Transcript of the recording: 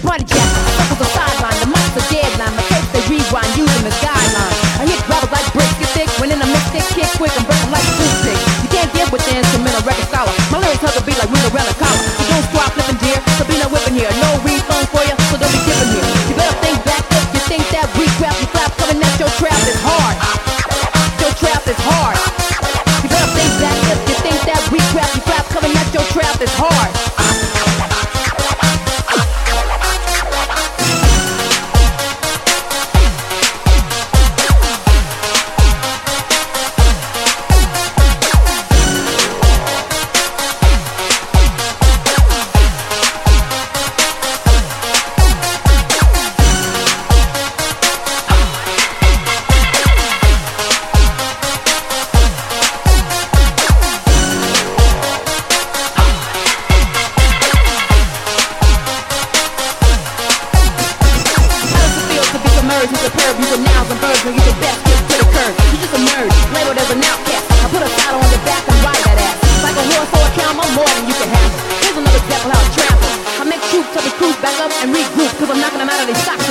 party jack, circles a sideline, the mic's a deadline, my tapes they rewind using the guideline. I hit grabbers like bricks get thick, when in a mix they kick quick and break them like toothpick. You can't get with the instrumental record scholar. My lyrics hug a beat like Rita Rella collar. So don't squat flipping deer, Sabina whipping here. No refund for you, so don't be giving here. You better think back if you think that we crap you flap coming at your trap is hard. Your trap is hard. You better think back if you think that we crap you flap coming at your trap is hard. He's superb, use the nouns and verbs when you the best gift to the curve. You just emerge, labeled as an outcast. I put a saddle on the back and ride that ass. Like a horse or a cow, I'm more than you can handle. Here's another example how I trample. I make troops, tell the crews back up and regroup, cause I'm knocking them out of their socks.